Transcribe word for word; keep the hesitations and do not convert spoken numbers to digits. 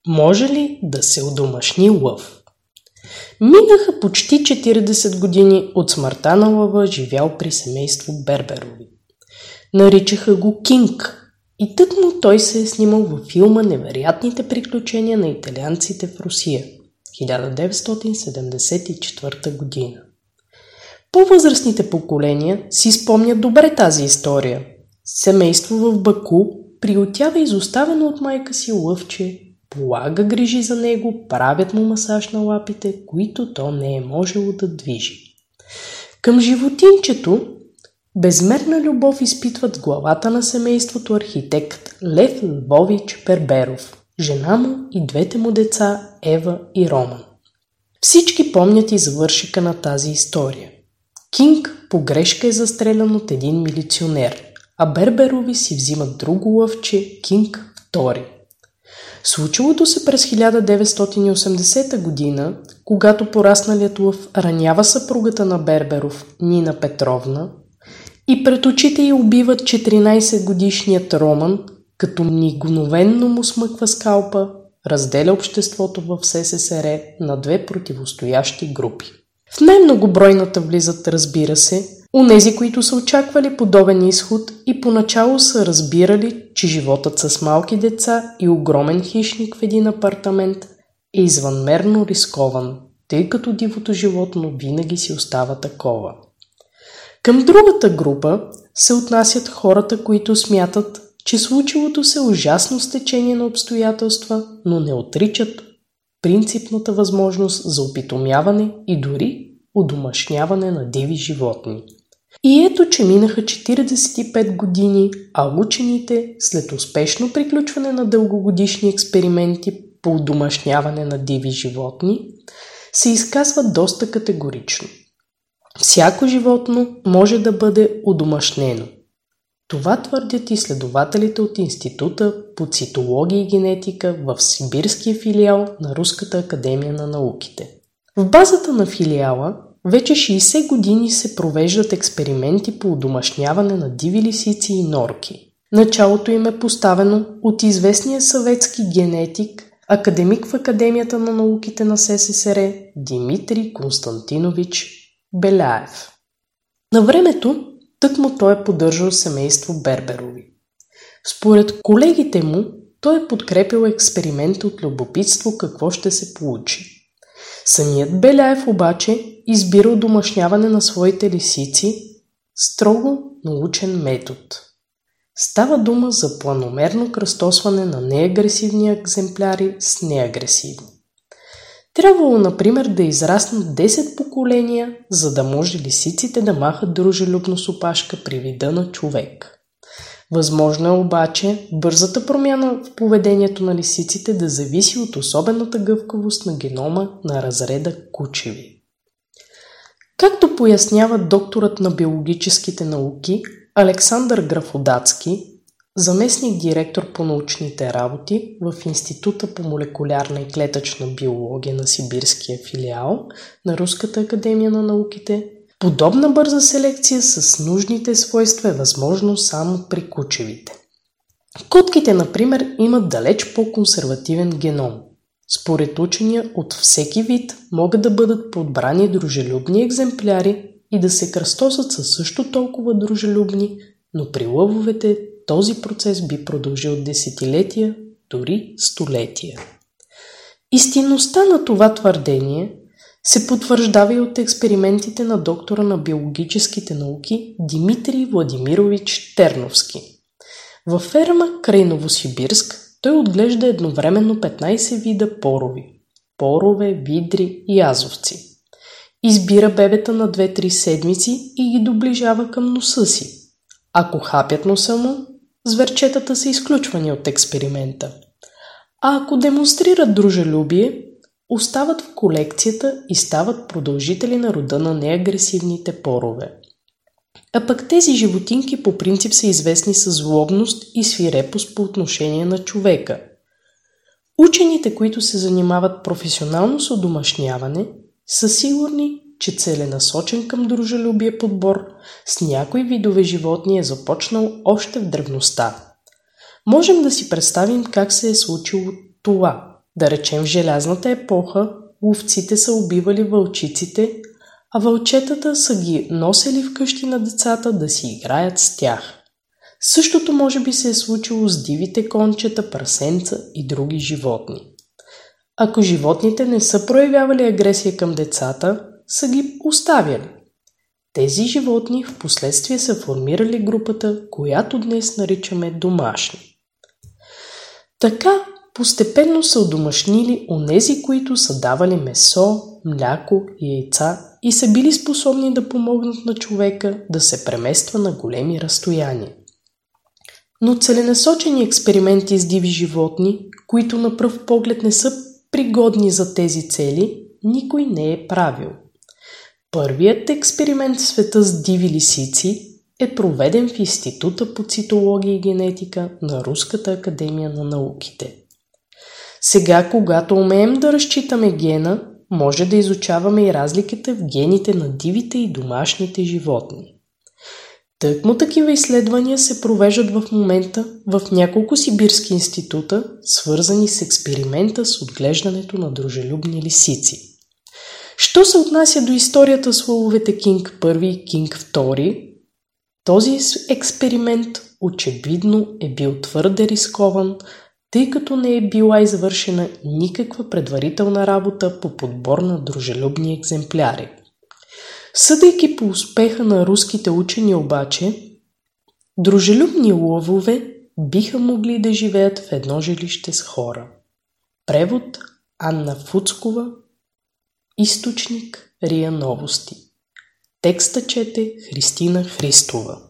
Може ли да се одомашни лъв? Минаха почти четиридесет години от смъртта на лъва, живял при семейство Берберови. Наричаха го Кинг и тъкмо той се е снимал във филма "Невероятните приключения на италианците в Русия" хиляда деветстотин седемдесет и четвърта година. По-възрастните поколения си спомнят добре тази история. Семейство в Баку приютява изоставено от майка си лъвче, полага грижи за него, правят му масаж на лапите, които то не е можело да движи. Към животинчето безмерна любов изпитват с главата на семейството архитект Лев Львович Берберов, жена му и двете му деца Ева и Роман. Всички помнят и завършика на тази история. Кинг по грешка е застрелян от един милиционер, а Берберови си взимат друго лъвче, Кинг втори. Случилото се през хиляда деветстотин и осемдесета година, когато порасналият лъв ранява съпругата на Берберов, Нина Петровна, и пред очите й убиват четиринайсетгодишният Роман, като мигновенно му смъква скалпа, разделя обществото в СССР на две противостоящи групи. В най-многобройната влизат, разбира се, онези, които са очаквали подобен изход и поначало са разбирали, че животът с малки деца и огромен хищник в един апартамент е извънмерно рискован, тъй като дивото животно винаги си остава такова. Към другата група се отнасят хората, които смятат, че случилото се ужасно стечение на обстоятелства, но не отричат принципната възможност за опитомяване и дори удомашняване на диви животни. И ето, че минаха четиридесет и пет години, а учените, след успешно приключване на дългогодишни експерименти по удомашняване на диви животни, се изказват доста категорично. Всяко животно може да бъде удомашнено. Това твърдят изследователите от Института по цитология и генетика в сибирския филиал на Руската академия на науките. В базата на филиала вече шейсет години се провеждат експерименти по удомашняване на диви лисици и норки. Началото им е поставено от известния съветски генетик, академик в Академията на науките на СССР Димитрий Константинович Беляев. На времето тъкмо той е поддържал семейство Берберови. Според колегите му, той е подкрепил експеримент от любопитство какво ще се получи. Самият Беляев обаче избира удомашняване на своите лисици строго научен метод. Става дума за планомерно кръстосване на неагресивни екземпляри с неагресивни. Трябвало, например, да израснат десет поколения, за да може лисиците да махат дружелюбно с опашка при вида на човек. Възможно е обаче бързата промяна в поведението на лисиците да зависи от особената гъвкавост на генома на разреда кучеви. Както пояснява докторът на биологическите науки Александър Графодацки, заместник директор по научните работи в Института по молекулярна и клетъчна биология на сибирския филиал на Руската академия на науките, подобна бърза селекция с нужните свойства е възможно само при кучевите. Котките, например, имат далеч по-консервативен геном. Според учения, от всеки вид могат да бъдат подбрани дружелюбни екземпляри и да се кръстосат със също толкова дружелюбни, но при лъвовете този процес би продължил десетилетия, дори столетия. Истинността на това твърдение се потвърждава и от експериментите на доктора на биологическите науки Димитрий Владимирович Терновски. Във ферма край Новосибирск той отглежда едновременно петнайсет вида порови – порове, видри и азовци. Избира бебета на две-три седмици и ги доближава към носа си. Ако хапят носа му, зверчетата са изключвани от експеримента. А ако демонстрират дружелюбие, остават в колекцията и стават продължители на рода на неагресивните порове. А пък тези животинки по принцип са известни със злобност и свирепост по отношение на човека. Учените, които се занимават професионално с одомашняване, са сигурни, че целенасочен към дружелюбие подбор с някои видове животни е започнал още в древността. Можем да си представим как се е случило това. Да речем, в желязната епоха ловците са убивали вълчиците, а вълчетата са ги носели вкъщи на децата да си играят с тях. Същото може би се е случило с дивите кончета, прасенца и други животни. Ако животните не са проявявали агресия към децата, са ги оставяли. Тези животни в последствие са формирали групата, която днес наричаме домашни. Така постепенно са одомашнили онези, които са давали месо, мляко и яйца и са били способни да помогнат на човека да се премества на големи разстояния. Но целенасочени експерименти с диви животни, които на пръв поглед не са пригодни за тези цели, никой не е правил. Първият експеримент в света с диви лисици е проведен в Института по цитология и генетика на Руската академия на науките. Сега, когато умеем да разчитаме гена, може да изучаваме и разликите в гените на дивите и домашните животни. Тъкмо такива изследвания се провеждат в момента в няколко сибирски института, свързани с експеримента с отглеждането на дружелюбни лисици. Що се отнася до историята с лъвовете Кинг първи и Кинг втори, този експеримент очевидно е бил твърде рискован, тъй като не е била извършена никаква предварителна работа по подбор на дружелюбни екземпляри. Съдейки по успеха на руските учени обаче, дружелюбни лъвове биха могли да живеят в едно жилище с хора. Превод Анна Фуцкова, източник РИА Новости. Текста чете Христина Христова.